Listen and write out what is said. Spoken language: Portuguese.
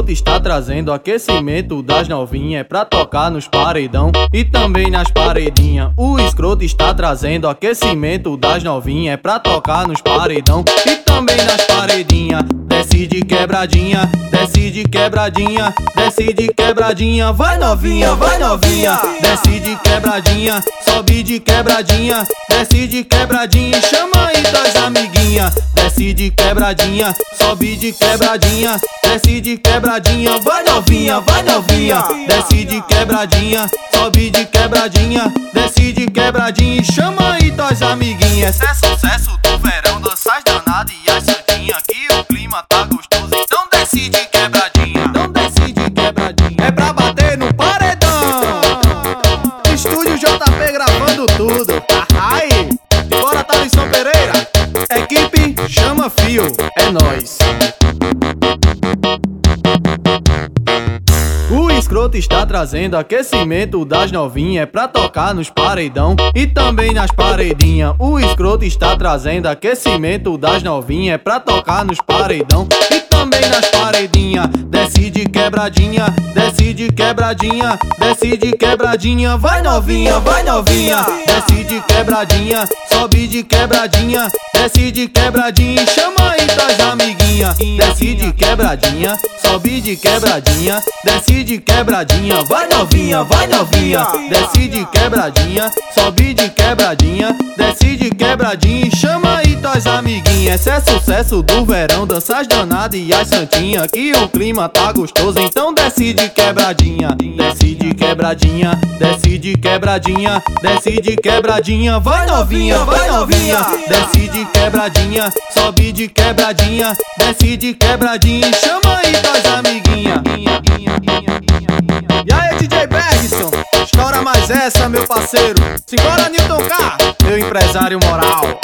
escroto está trazendo aquecimento das novinhas pra tocar nos paredão e também nas paredinhas. O escroto está trazendo aquecimento das novinhas pra tocar nos paredão e também nas paredinhas. Desce de quebradinha, desce de quebradinha, desce de quebradinha, vai novinha, vai novinha. Desce de quebradinha, sobe de quebradinha, desce de quebradinha e chama aí das amiguinhas. Desce de quebradinha, sobe de quebradinha, desce de quebradinha, vai novinha, vai novinha. Desce de quebradinha, sobe de quebradinha, desce de quebradinha e chama aí das amiguinhas. Esse é sucesso do verão, danças danadas e as santinhas, que o clima tá gostoso, então desce de quebradinha, então desce de quebradinha. É pra bater no paredão, Estúdio JP gravando tudo. Ai, bora Thalisson Pereira, equipe chama fio, é nóis. O escroto está trazendo aquecimento das novinhas pra tocar nos paredão e também nas paredinhas. O escroto está trazendo aquecimento das novinhas pra tocar nos paredão e também nas paredinhas. Desce de quebradinha, desce de quebradinha, desce de quebradinha, vai novinha, vai novinha. Desce de quebradinha, sobe de quebradinha, desce de quebradinha e chama aí das amiguinhas. Desce de quebradinha, sobe de quebradinha, desce de quebradinha, vai novinha, vai novinha. Desce de quebradinha, sobe de quebradinha, desce de quebradinha e chama aí das amiguinhas. Esse é sucesso do verão, danças danadas e as santinhas, que o clima tá gostoso, então desce de quebradinha. Desce de quebradinha, desce de quebradinha, desce de quebradinha, vai novinha, vai novinha. Desce de quebradinha, sobe de quebradinha, desce de quebradinha e chama aí das amiguinhas. E aí, DJ Bergson, estoura mais essa, meu parceiro. Simbora, Newton K, meu empresário moral.